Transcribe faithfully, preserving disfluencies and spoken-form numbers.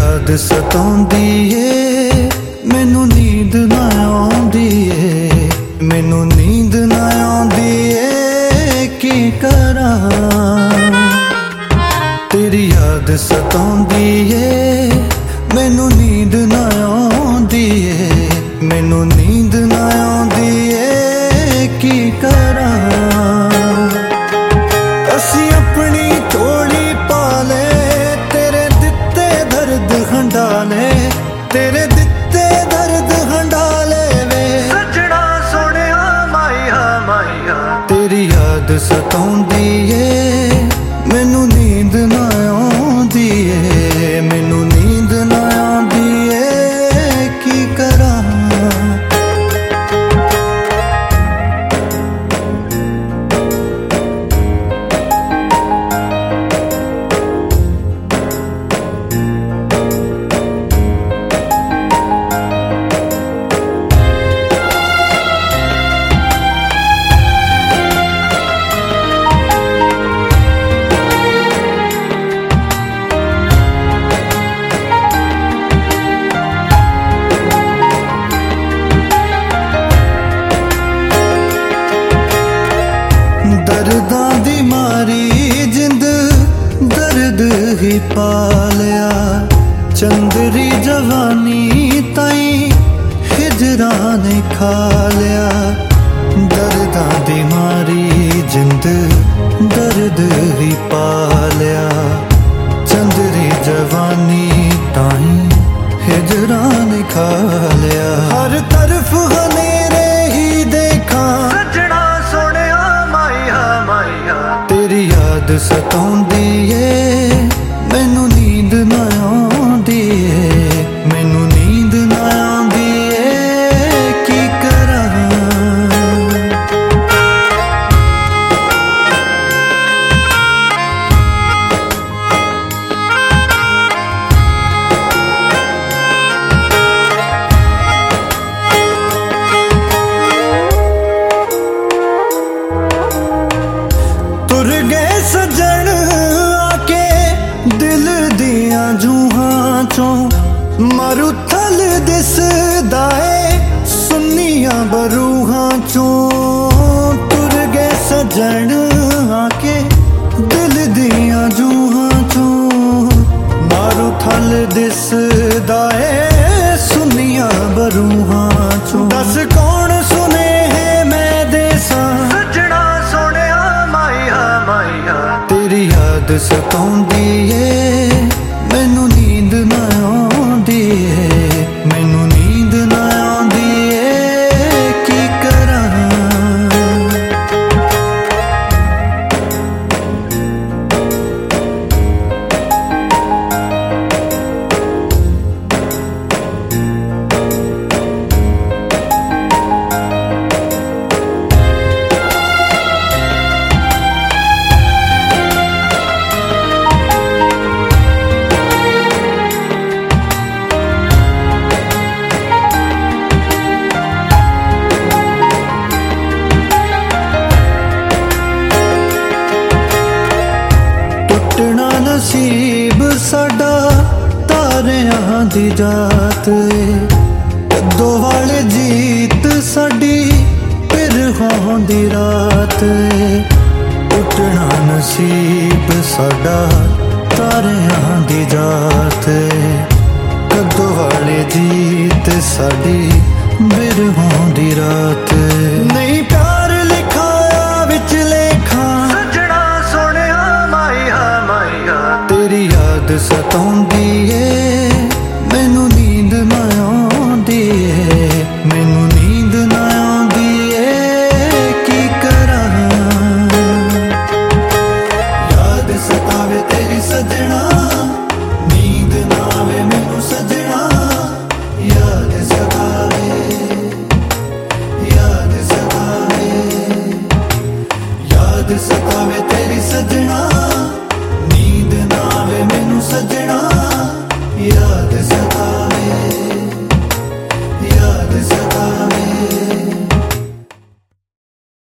याद सताउंदी ए, मैनू नींद ना आउंदी ए, मैनू नींद ना आउंदी ए, की करां। तेरी याद सताउंदी ए, मैनू नींद ना आउंदी ए, मैनू नींद ना आउंदी ए, की करां। असी अपनी झोली पा ले, तेरे दिते दर्द हंडाले, तेरे दिते दर्द हंडाले वे सजना सोनिया माइया माइया। तेरी याद सताउंदी ए, मैनू नींद ना आउंदी ए, मैनू नींद ना आउंदी ए, की करां। दर्दां दी मारी जिंद दर्द ही पालिया, चंदरी जवानी ताई हिजरा ने खा लिया। दर्दां दी मारी जिंद दर्द ही पालिया, चंदरी जवानी ताई हिजरा ने खा लिया। हर तरफ हनेरे ही देखा सजना सोनिया माइया माइया। तेरी याद सताउंदी ए, मैनू नींद ना आउंदी ए, मैनू नींद ना आउंदी ए, की करां। तुर गए सजन आके दिल दियां जूहां चों, मारूथल दिसदा ए सुन्नियां बरूहां चों। तुर गए सजन आके दिल दियां जूहां चों, मारूथल दिसदा ए सुन्नियां बरूहां चों। दस कौन सुने है मैं देसां सजना सोनिया माइया माइया। तेरी याद सताउंदी ए, मैनू नींद ना आउंदी ए, मैनू नींद ना आउंदी ए, की करां। टुटना नसीब साडा तारियां दी जात ए, दो वाले जीत साडी पिरहों दी रात ए। टुटना नसीब साडा तारियां दी जात ए, कदों वाले जीत साडी बिरहों दी रात ए।